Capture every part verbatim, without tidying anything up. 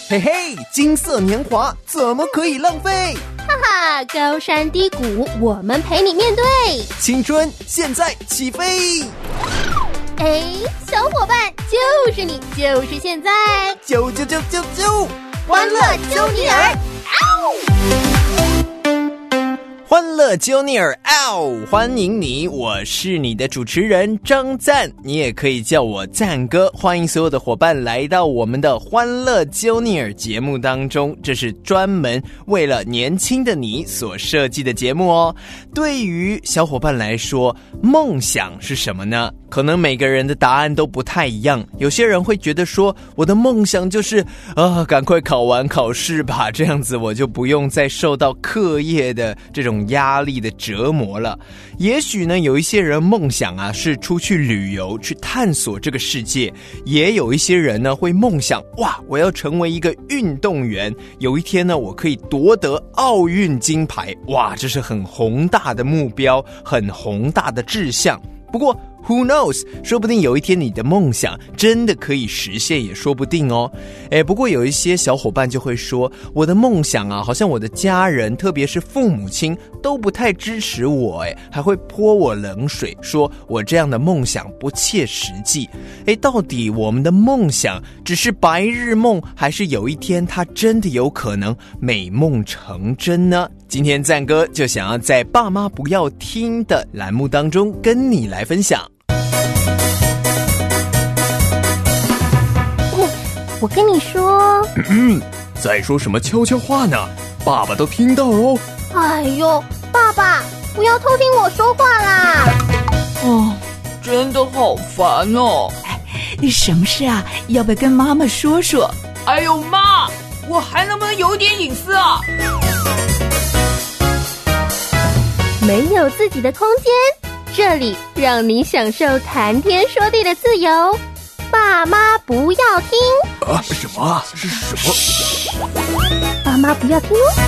嘿嘿，金色年华怎么可以浪费？ 哈哈，高山低谷，我们陪你面对。 青春现在起飞！ 哎，小伙伴，就是你，就是现在， 啾啾啾啾啾， 欢乐揪尼尔！ 欢乐揪尼尔嗷！欢迎你，我是你的主持人张赞，你也可以叫我赞哥。欢迎所有的伙伴来到我们的欢乐揪尼尔节目当中，这是专门为了年轻的你所设计的节目哦。对于小伙伴来说，梦想是什么呢？可能每个人的答案都不太一样，有些人会觉得说，我的梦想就是啊，赶快考完考试吧，这样子我就不用再受到课业的这种压力的折磨了。也许呢，有一些人梦想啊是出去旅游，去探索这个世界，也有一些人呢会梦想，哇，我要成为一个运动员，有一天呢我可以夺得奥运金牌，哇，这是很宏大的目标，很宏大的志向。不过Who knows？ 说不定有一天你的梦想真的可以实现，也说不定哦。诶，不过有一些小伙伴就会说，我的梦想啊，好像我的家人，特别是父母亲都不太支持我，诶，还会泼我冷水，说我这样的梦想不切实际。诶，到底我们的梦想只是白日梦，还是有一天它真的有可能美梦成真呢？今天赞哥就想要在爸妈不要听的栏目当中跟你来分享。 我跟你说， 嗯，在说什么悄悄话呢？爸爸都听到喽。 哎呦，爸爸，不要偷听我说话啦！ 哦，真的好烦哦。 哎，什么事啊？要不要跟妈妈说说？ 哎呦妈，我还能不能有点隐私啊？ 没有自己的空间，这里让你享受谈天说地的自由。爸妈不要听啊！什么啊？是什么？ 爸妈不要听哦。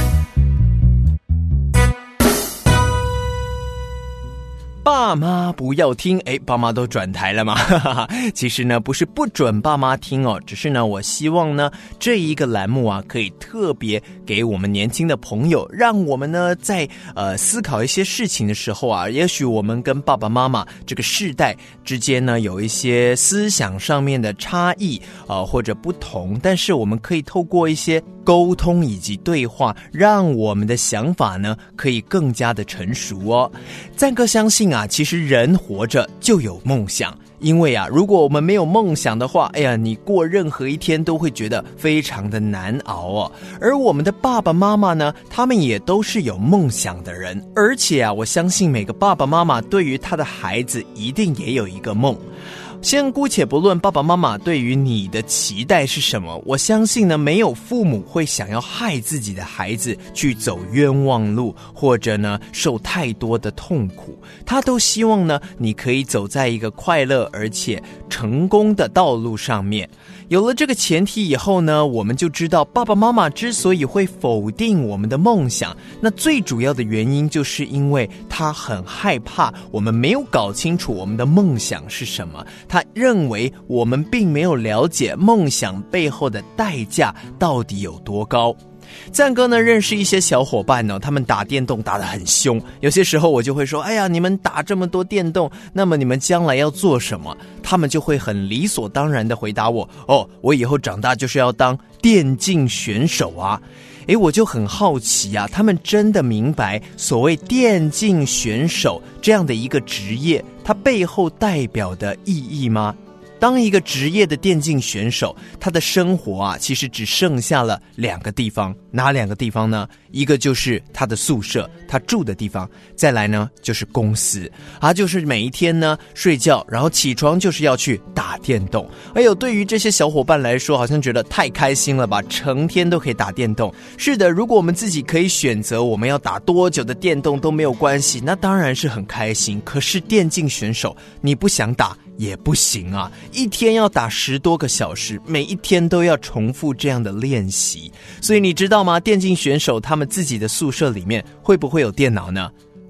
爸妈不要听，诶，爸妈都转台了吗？其实呢，不是不准爸妈听哦，只是呢，我希望呢，这一个栏目啊，可以特别给我们年轻的朋友，让我们呢，在呃思考一些事情的时候啊，也许我们跟爸爸妈妈这个世代之间呢，有一些思想上面的差异啊、呃，或者不同，但是我们可以透过一些沟通以及对话，让我们的想法呢，可以更加的成熟哦。赞哥相信啊，其实人活着就有梦想，因为啊，如果我们没有梦想的话，哎呀，你过任何一天都会觉得非常的难熬哦。而我们的爸爸妈妈呢，他们也都是有梦想的人，而且啊，我相信每个爸爸妈妈对于他的孩子一定也有一个梦。先姑且不论爸爸妈妈对于你的期待是什么，我相信呢，没有父母会想要害自己的孩子去走冤枉路，或者呢受太多的痛苦，他都希望呢你可以走在一个快乐而且成功的道路上面。有了这个前提以后呢，我们就知道爸爸妈妈之所以会否定我们的梦想，那最主要的原因就是因为他很害怕我们没有搞清楚我们的梦想是什么，他认为我们并没有了解梦想背后的代价到底有多高。赞哥呢认识一些小伙伴呢，他们打电动打得很凶，有些时候我就会说，哎呀，你们打这么多电动，那么你们将来要做什么？他们就会很理所当然的回答我，哦，我以后长大就是要当电竞选手啊。诶，我就很好奇啊，他们真的明白所谓电竞选手这样的一个职业，它背后代表的意义吗？当一个职业的电竞选手，他的生活啊，其实只剩下了两个地方，哪两个地方呢？一个就是他的宿舍，他住的地方，再来呢就是公司，他就是每一天呢睡觉，然后起床就是要去打电动。哎呦，对于这些小伙伴来说，好像觉得太开心了吧，成天都可以打电动。是的，如果我们自己可以选择我们要打多久的电动都没有关系，那当然是很开心。可是电竞选手，你不想打也不行啊，一天要打十多个小时，每一天都要重复这样的练习。所以你知道吗？电竞选手他们自己的宿舍里面会不会有电脑呢？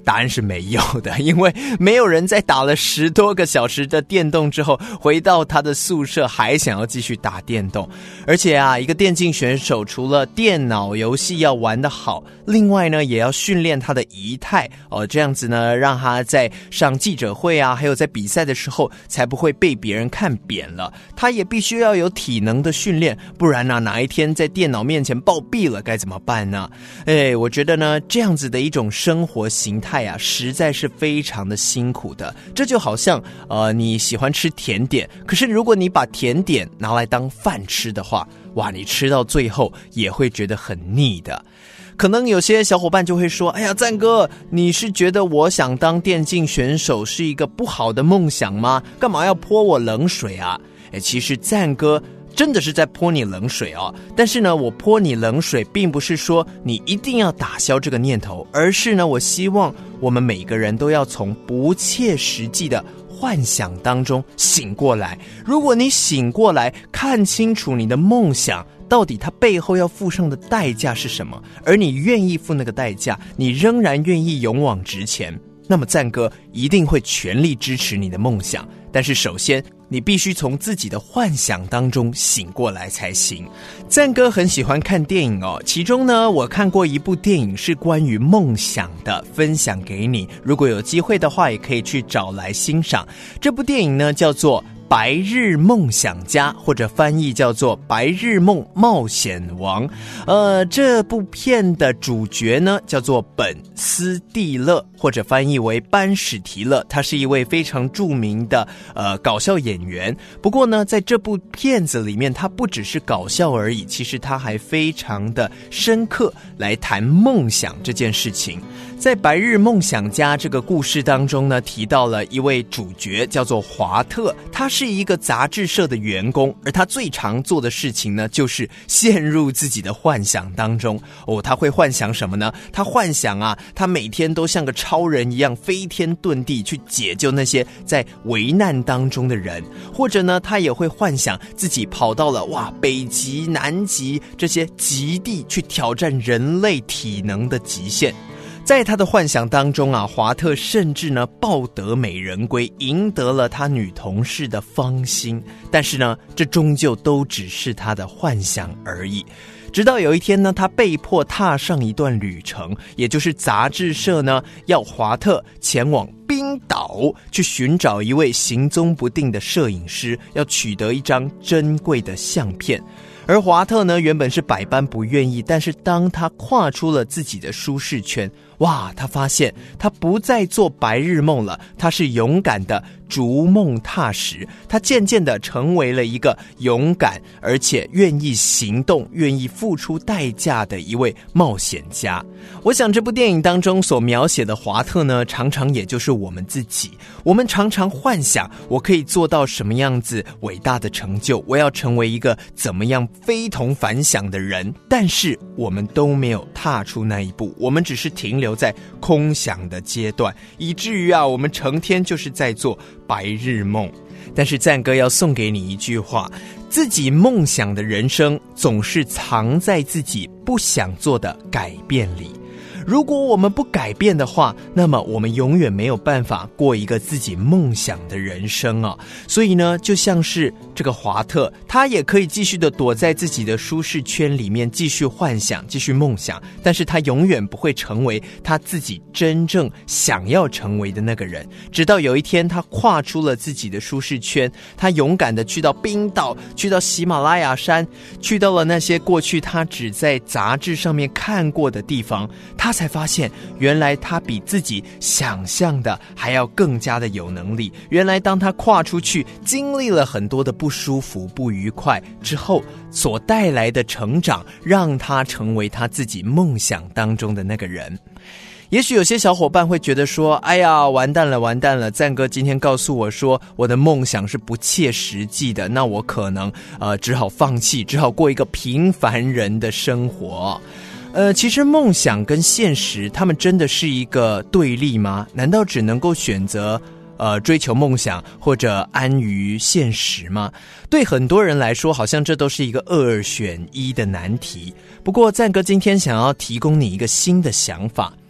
答案是没有的，因为没有人在打了十多个小时的电动之后，回到他的宿舍还想要继续打电动。而且啊，一个电竞选手除了电脑游戏要玩得好，另外呢，也要训练他的仪态哦，这样子呢，让他在上记者会啊，还有在比赛的时候，才不会被别人看扁了。他也必须要有体能的训练，不然呢、啊，哪一天在电脑面前暴毙了该怎么办呢？哎，我觉得呢，这样子的一种生活形态啊，实在是非常的辛苦的。这就好像呃，你喜欢吃甜点，可是如果你把甜点拿来当饭吃的话，哇，你吃到最后也会觉得很腻的。可能有些小伙伴就会说，哎呀，赞哥，你是觉得我想当电竞选手是一个不好的梦想吗？干嘛要泼我冷水啊？哎，其实赞哥真的是在泼你冷水哦，但是呢，我泼你冷水并不是说你一定要打消这个念头，而是呢，我希望我们每个人都要从不切实际的幻想当中醒过来。如果你醒过来，看清楚你的梦想到底它背后要付上的代价是什么，而你愿意付那个代价，你仍然愿意勇往直前，那么赞哥一定会全力支持你的梦想。但是首先你必须从自己的幻想当中醒过来才行。赞哥很喜欢看电影哦，其中呢，我看过一部电影是关于梦想的，分享给你。如果有机会的话，也可以去找来欣赏。这部电影呢，叫做白日梦想家，或者翻译叫做白日梦冒险王。呃，这部片的主角呢叫做本斯蒂勒，或者翻译为班史提勒，他是一位非常著名的呃搞笑演员。不过呢，在这部片子里面，他不只是搞笑而已，其实他还非常的深刻来谈梦想这件事情。在白日梦想家这个故事当中呢，提到了一位主角叫做华特，他是一个杂志社的员工，而他最常做的事情呢，就是陷入自己的幻想当中。哦，他会幻想什么呢？他幻想啊，他每天都像个超人一样飞天遁地去解救那些在危难当中的人，或者呢，他也会幻想自己跑到了哇北极、南极这些极地去挑战人类体能的极限。在他的幻想当中啊，华特甚至呢抱得美人归，赢得了他女同事的芳心。但是呢，这终究都只是他的幻想而已。直到有一天呢，他被迫踏上一段旅程，也就是杂志社呢要华特前往冰岛去寻找一位行踪不定的摄影师，要取得一张珍贵的相片。而华特呢，原本是百般不愿意，但是当他跨出了自己的舒适圈，哇，他发现他不再做白日梦了，他是勇敢的逐梦踏实，他渐渐的成为了一个勇敢而且愿意行动、愿意付出代价的一位冒险家。我想这部电影当中所描写的华特呢，常常也就是我们自己。我们常常幻想我可以做到什么样子伟大的成就，我要成为一个怎么样非同凡响的人，但是我们都没有踏出那一步，我们只是停留在空想的阶段，以至于啊，我们成天就是在做白日梦。但是赞哥要送给你一句话，自己梦想的人生总是藏在自己不想做的改变里。如果我们不改变的话，那么我们永远没有办法过一个自己梦想的人生啊！所以呢，就像是这个华特，他也可以继续的躲在自己的舒适圈里面，继续幻想，继续梦想，但是他永远不会成为他自己真正想要成为的那个人。直到有一天，他跨出了自己的舒适圈，他勇敢的去到冰岛，去到喜马拉雅山，去到了那些过去他只在杂志上面看过的地方，他才发现原来他比自己想象的还要更加的有能力。原来当他跨出去经历了很多的不舒服不愉快之后，所带来的成长让他成为他自己梦想当中的那个人。也许有些小伙伴会觉得说，哎呀，完蛋了完蛋了，赞哥今天告诉我说我的梦想是不切实际的，那我可能呃只好放弃，只好过一个平凡人的生活。呃，其实梦想跟现实，他们真的是一个对立吗？难道只能够选择呃追求梦想或者安于现实吗？对很多人来说，好像这都是一个二选一的难题。不过赞哥今天想要提供你一个新的想法。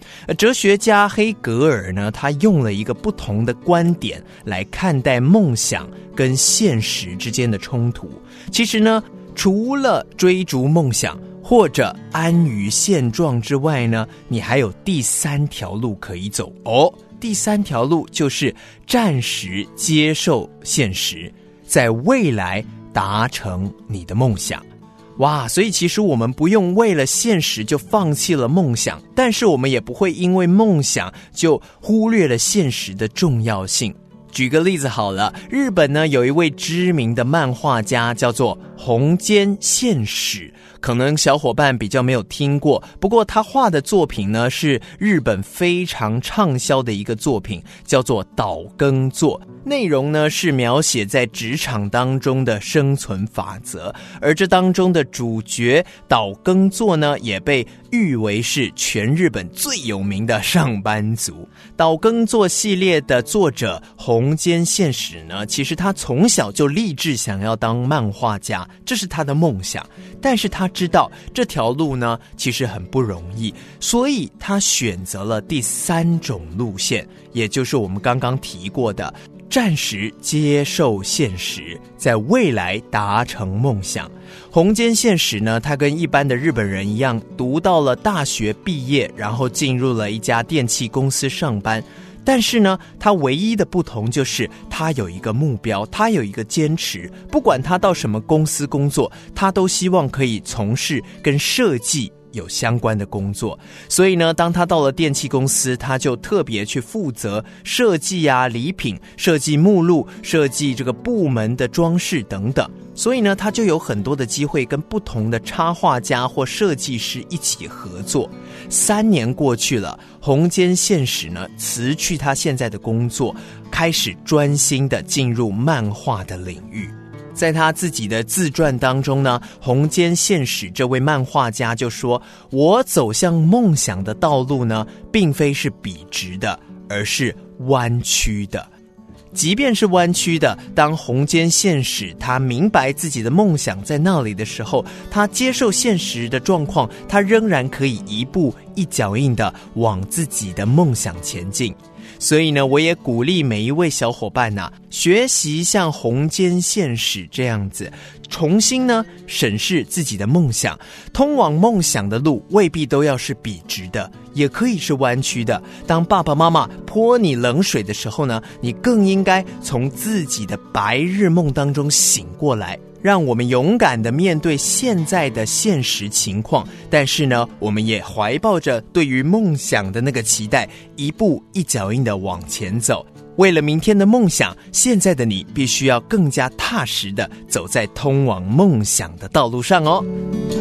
哲学家黑格尔呢，他用了一个不同的观点来看待梦想跟现实之间的冲突。其实呢，除了追逐梦想或者安于现状之外呢，你还有第三条路可以走哦。第三条路就是暂时接受现实，在未来达成你的梦想。哇，所以其实我们不用为了现实就放弃了梦想，但是我们也不会因为梦想就忽略了现实的重要性。举个例子好了，日本呢有一位知名的漫画家叫做红间宪史，可能小伙伴比较没有听过，不过他画的作品呢是日本非常畅销的一个作品，叫做岛耕作。内容呢是描写在职场当中的生存法则，而这当中的主角岛耕作呢也被誉为是全日本最有名的上班族。岛耕作系列的作者红间宪史呢，其实他从小就立志想要当漫画家，这是他的梦想，但是他知道这条路呢其实很不容易，所以他选择了第三种路线，也就是我们刚刚提过的暂时接受现实，在未来达成梦想。红间宪史呢，他跟一般的日本人一样，读到了大学毕业，然后进入了一家电器公司上班。但是呢，他唯一的不同就是他有一个目标，他有一个坚持，不管他到什么公司工作，他都希望可以从事跟设计有相关的工作。所以呢，当他到了电器公司，他就特别去负责设计啊礼品，设计目录，设计这个部门的装饰等等。所以呢，他就有很多的机会跟不同的插画家或设计师一起合作。三年过去了，红间宪史呢辞去他现在的工作，开始专心的进入漫画的领域。在他自己的自传当中呢，红间宪史这位漫画家就说，我走向梦想的道路呢，并非是笔直的，而是弯曲的。即便是弯曲的，当红间宪史他明白自己的梦想在那里的时候，他接受现实的状况，他仍然可以一步一脚印的往自己的梦想前进。所以呢，我也鼓励每一位小伙伴啊，学习像红间宪史这样子，重新呢审视自己的梦想。通往梦想的路未必都要是笔直的，也可以是弯曲的。当爸爸妈妈泼你冷水的时候呢，你更应该从自己的白日梦当中醒过来。让我们勇敢地面对现在的现实情况，但是呢，我们也怀抱着对于梦想的那个期待，一步一脚印地往前走。为了明天的梦想，现在的你必须要更加踏实地走在通往梦想的道路上哦。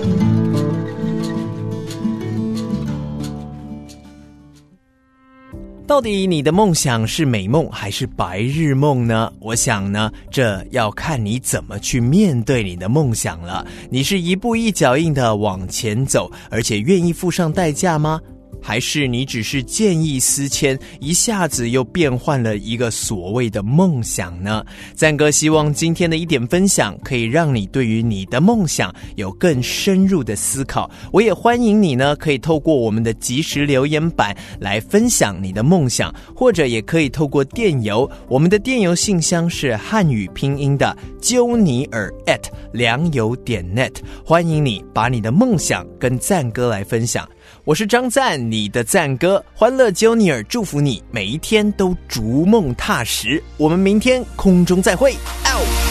到底你的梦想是美梦还是白日梦呢？我想呢，这要看你怎么去面对你的梦想了。你是一步一脚印的往前走，而且愿意付上代价吗？还是你只是见异思迁，一下子又变换了一个所谓的梦想呢？赞哥希望今天的一点分享可以让你对于你的梦想有更深入的思考。我也欢迎你呢，可以透过我们的即时留言板来分享你的梦想，或者也可以透过电邮，我们的电邮信箱是汉语拼音的鸠尼尔 at 良友点 net， 欢迎你把你的梦想跟赞哥来分享。我是张赞，你的赞哥，欢乐鸠尼尔祝福你每一天都逐梦踏实。我们明天空中再会。哦